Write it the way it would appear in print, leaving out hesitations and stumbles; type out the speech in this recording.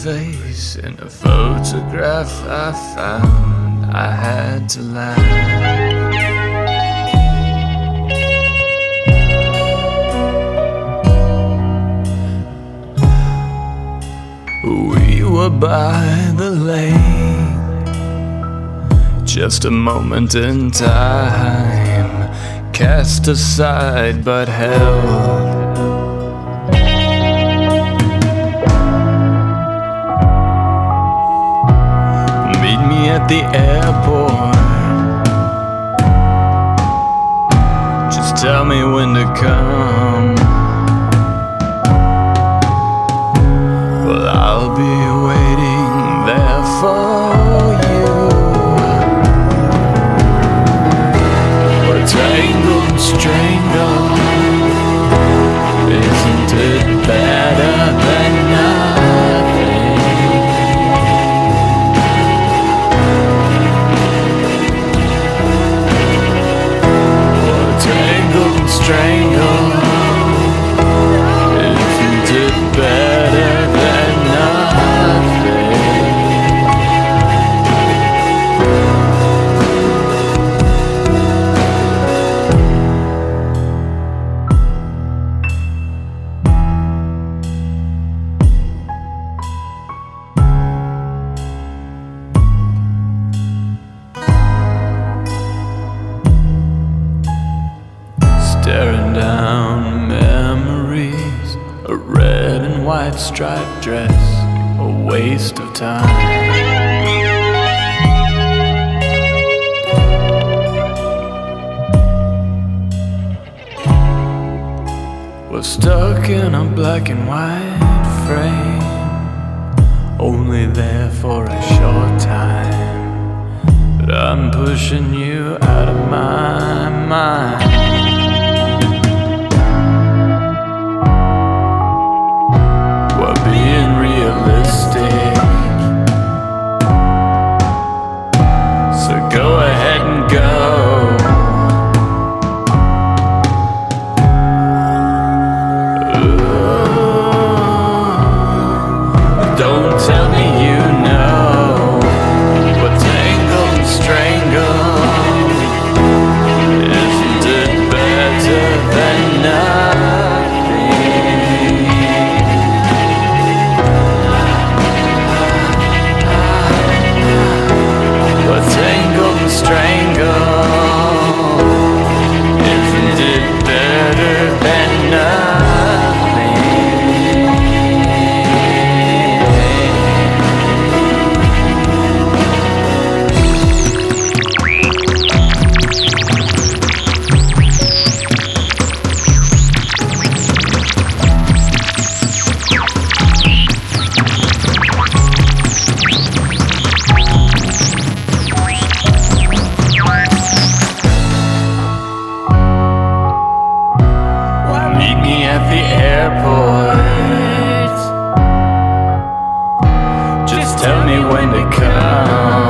face in a photograph I found. I had to laugh. We were by the lake, just a moment in time, cast aside but held. Meet me at the airport, just tell me when to come. Well, I'll be waiting there for you. We're tangled and strangled. Isn't it better than nothing? We're tangled and strangled. Isn't it better than nothing? Staring down memories, a red and white striped dress, a waste of time. We're stuck in a black and white frame, only there for a short time. But I'm pushing you out of my mind. Being realistic, so go ahead and go. Don't tell me you know. We're tangled and strangled. Isn't it better than nothing? Tangled and strangled. Isn't it better than nothing? At the airport, just tell me when to come.